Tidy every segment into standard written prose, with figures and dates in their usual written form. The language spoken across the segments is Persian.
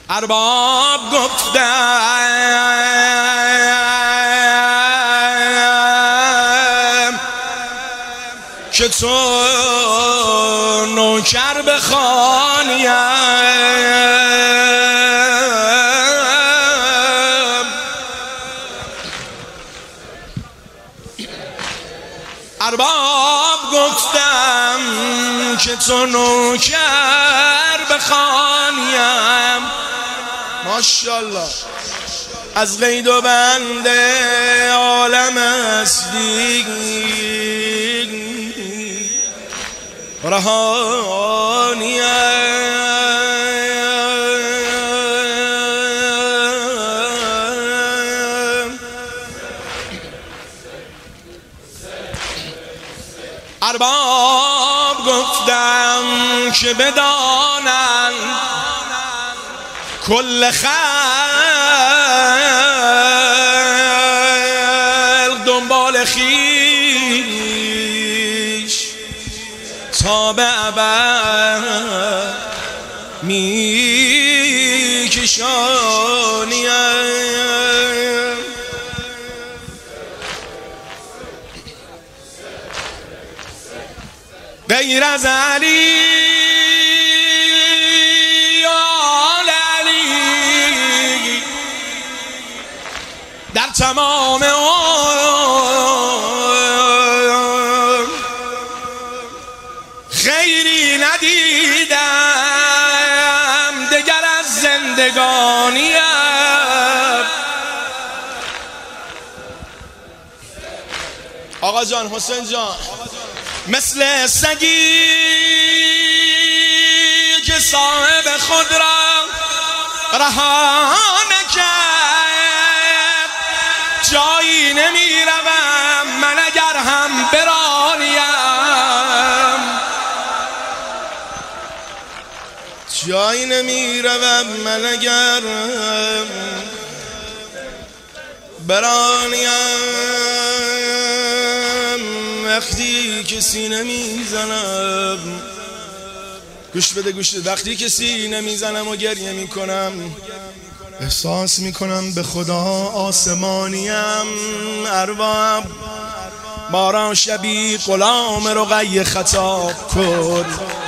ارباب گفتم که تو نوکر بخوانیم، ارباب گفتم که تو نوکر بخوانیم. ماشاءالله از قید و بند عالم هستی رهانیم. ارباب گفتم که بدانن کل خلق دنبال خویش تا به ابد میکشانیم. غیر از علی آل علی در تمام خیری ندیدم دگر از زندگانیم. آقا جان، حسین جان، مثل سگی که صاحب خود را رها نکرد، جایی نمی روم من اگر هم برانیم، جایی نمی روم من اگر برانیم. وقتی که سینه میزنم، گوش بده گوش بده، وقتی که سینه میزنم و گریه میکنم احساس میکنم به خدا آسمانیم. ارباب ما را شبی غلام رقیه خطاب کن،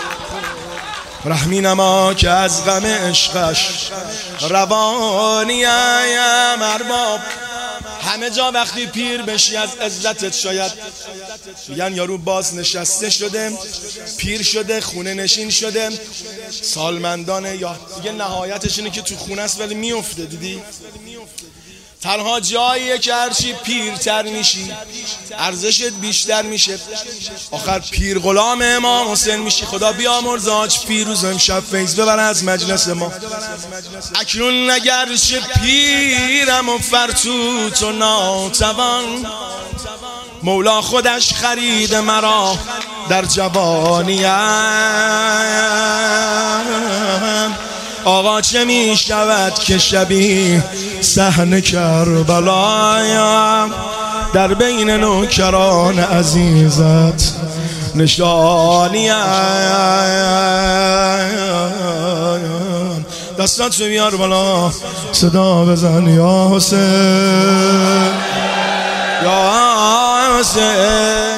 رحمی نما که از غم عشقش روانیم. ارباب همه جا وقتی پیر بشی از عزتت شاید میگن یارو باز نشسته شده، پیر شده، خونه نشین شده، سالمندانه، یا دیگه نهایتش اینه که تو خونه است ولی میفته. دیدی؟ تنها جاییه که هرچی پیرتر میشی ارزشت بیشتر میشه، آخر پیر غلام امام حسین میشی. خدا بیامرز حاج پیروز امشب فیض ببره از مجلس ما. اکنون اگرچه پیرم و فرتوت و ناتوان، مولا خودش خرید مرا در جوانیم. آقا چه می شود که شبیه صحن کربلایم، در بین نوکران عزیزت نشانیم. دستاتو بیار بالا، صدا بزن یا حسین یا حسین.